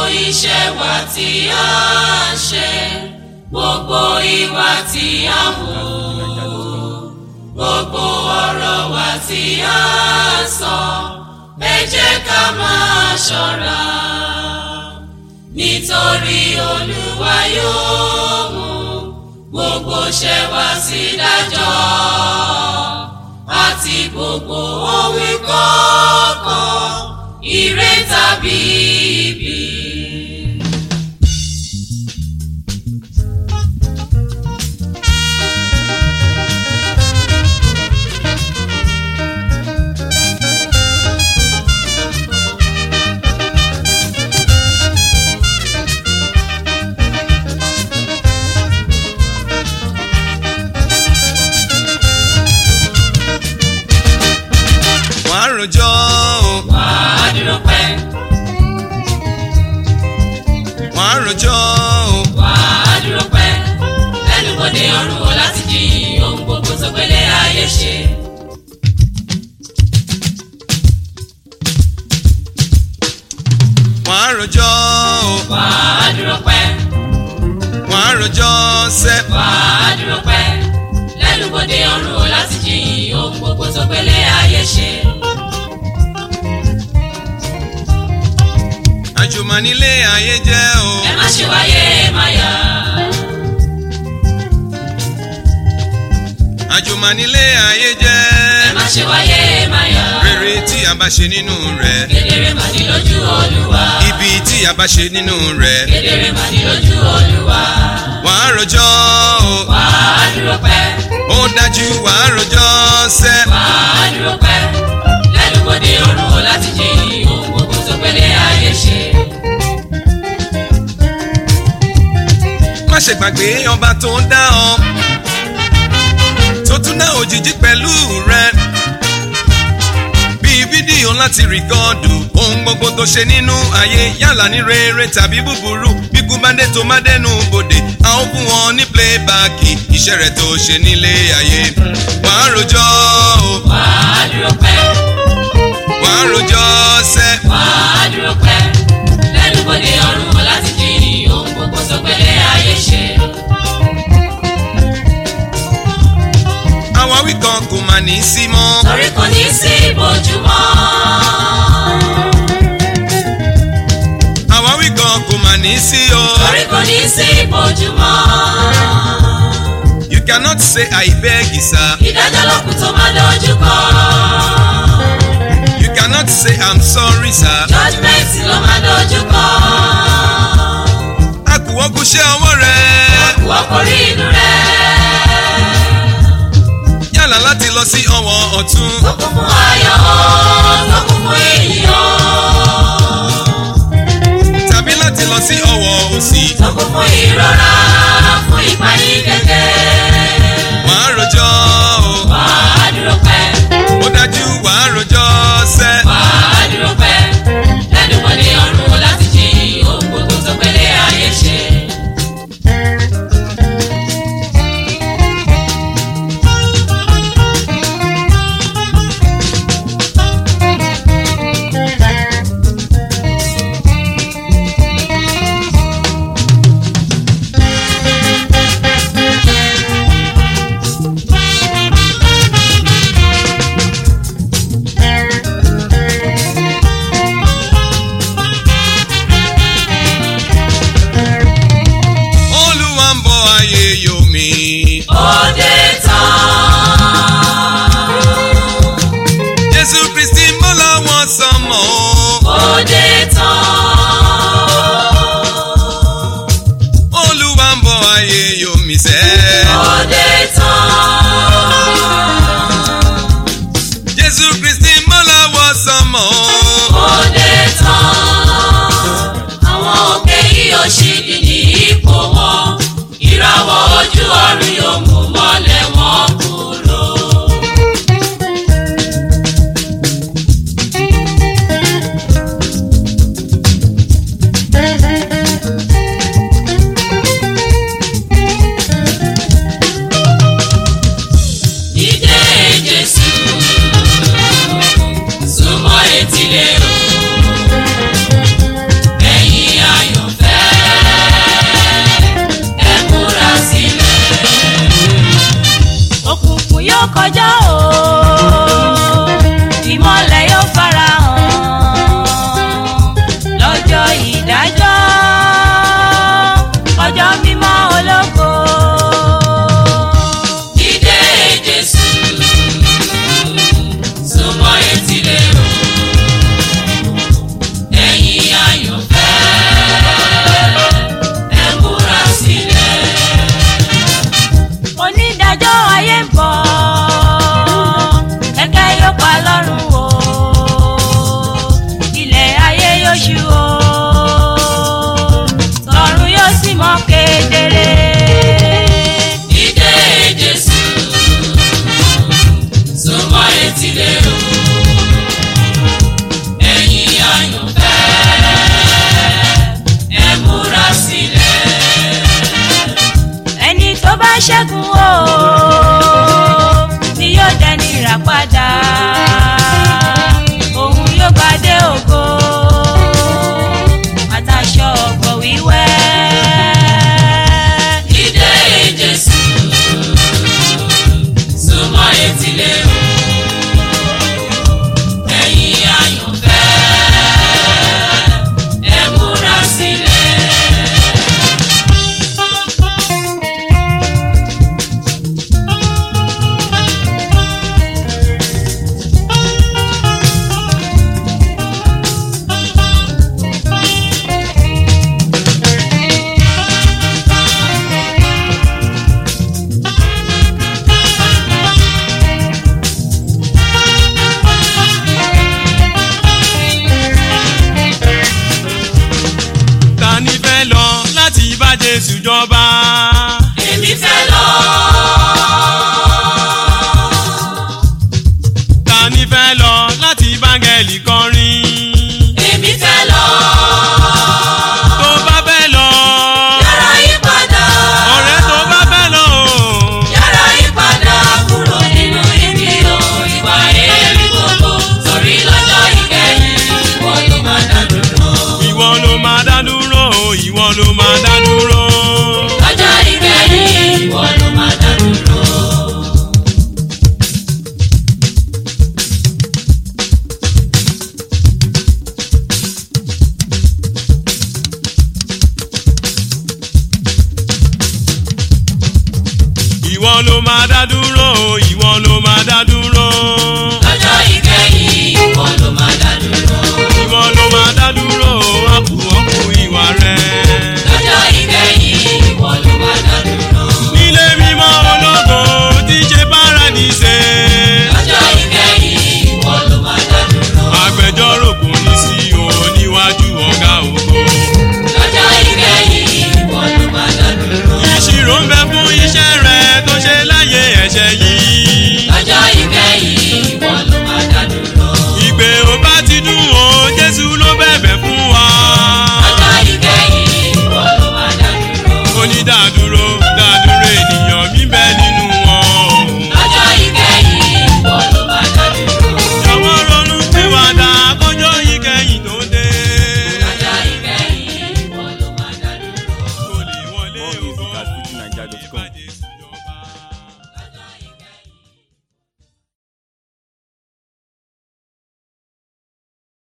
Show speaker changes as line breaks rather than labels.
iṣẹ́ wa tí a ṣe, gbogbo ìwà tí a hù, gbogbo ọ̀rọ̀ wa tí a sọ, ẹ jẹ́ ká máa ṣọ́ra. Nítorí Olúwa yóò mú gbogbo iṣẹ́ wa sí ìdájọ́, àti gbogbo òwe kọ̀ọ̀kan, ire tàbí ibi.
Àròjọ
wà á dúró pẹ́.
wọ́n àròjọ
wà á dúró pẹ́. lẹ́nubodè ọ̀run o láti jiyìn ohun gbogbo tó gbélé ayé ṣe.
wọ́n àròjọ
wà á dúró pẹ́.
wọ́n àròjọ sẹ́.
wà á dúró pẹ́. lẹ́nubodè ọ̀run o láti jiyìn ohun gbogbo tó gbélé ayé ṣe.
àjùmọ̀nílé ayé jẹ́ o.
ẹ má ṣe wáyé máyà.
àjùmọ̀nílé ayé jẹ́.
ẹ má ṣe wáyé máyà.
rere tí a bá ṣe nínú rẹ̀.
kedere mà ní lójú Olúwa.
ibi tí a bá ṣe nínú rẹ̀.
kedere mà ní lójú Olúwa.
wọ́n àròjọ
wà á dúró pẹ́.
ó dájú wọ́n àròjọ sẹ́.
wà á dúró pẹ́. lẹ́nubodè ọ̀run o láti jiyìn ohun gbogbo tó gbélé ayé ṣe.
má ṣe gbàgbé ọba tó ń dá ọ tó tún dá òjìji pẹ̀lú rẹ. bí fídíò láti rìkọ́ọ̀dù ohun gbogbo tó ṣe nínú ayé, yálà ní rere tàbí búburú. bí kú bá dé tó má dẹnu bodè, a ó fún wọn ní playback iṣẹ́ rẹ̀ tó ṣe nílé ayé. wàá rojọ́ o.
wà á dúró pẹ́.
wàá rojọ́ sẹ́.
wà á dúró pẹ́. lẹ́nubodè ọ̀run o láti jiyìn ohun gbogbo tó gbélé ayé ṣe.
àwọn wí kan kò mà ní sí mọ́.
torí kò ní sí ìbòjúmọ́.
àwọn wí kan kò mà ní sí o.
torí kò ní sí ìbòjúmọ́.
You cannot say I beg you sir.
ìdájọ́ lókun tó máa dojú kọ.
You cannot say I'm sorry sir.
judgment ló máa dojú kọ.
akùwọ́kùṣẹ́ ọwọ́ rẹ̀.
wọ́n kò rí inú rẹ̀.
yálà láti lọ sí ọwọ́ ọ̀tún.
tó kún fún ayọ̀ tó kún fún ìyìn
tàbí láti lọ sí ọwọ́ òsì.
tó kún fún ìrora fún ìpayín kẹ̀kẹ́.
wàá rojọ́ o.
wà á dúró pẹ́.
ó dájú wàá rojọ́ sẹ́.
wà á dúró pẹ́. lẹ́nubodè ọ̀run o láti jiyìn ohun gbogbo tó gbélé ayé ṣe.
Olúwa ń bọ̀ ayé yomi.
òde tán.
Jésù Kristi ń bọ̀ lọ́wọ́ sánmọ̀ o.
òde tán.
Olúwa ń bọ̀ ayé yomi sẹ́.
òde tán.
Jésù Kristi ń bọ̀ lọ́wọ́ sánmọ̀ o.
òde tán. àwọn òkè yìí ó ṣì dì ní ipò wọn. ìràwọ̀ ojú ọ̀run yóò mú mọ́lẹ̀ wọn kúrò. Dídé Jésù súnmọ́ etílé o. ẹ̀yin ayé.
Jésù jọba.
Èmi fẹ́ lọ.
Ta ni fẹ́ lọ láti báńgẹ́lì kọrin?
Èmi fẹ́ lọ.
Tó bá fẹ́ lọ.
Yára yí padà.
Ọ̀rẹ́ tó bá fẹ́ lọ.
Yára yí padà kúrò nínú ibi o ìwà èérí gbogbo. Torí lọ́jọ́ ìkẹyìn ìwọ ló máa dá dúró.
Ìwọ ló máa dá dúró. Ìwọ ló máa dá dúró.
Lọ́jọ́ ìkẹyìn ìwọ ló máa dá dúró.
Ìwọ ló máa dá dúró. Ìwọ ló máa dá dúró.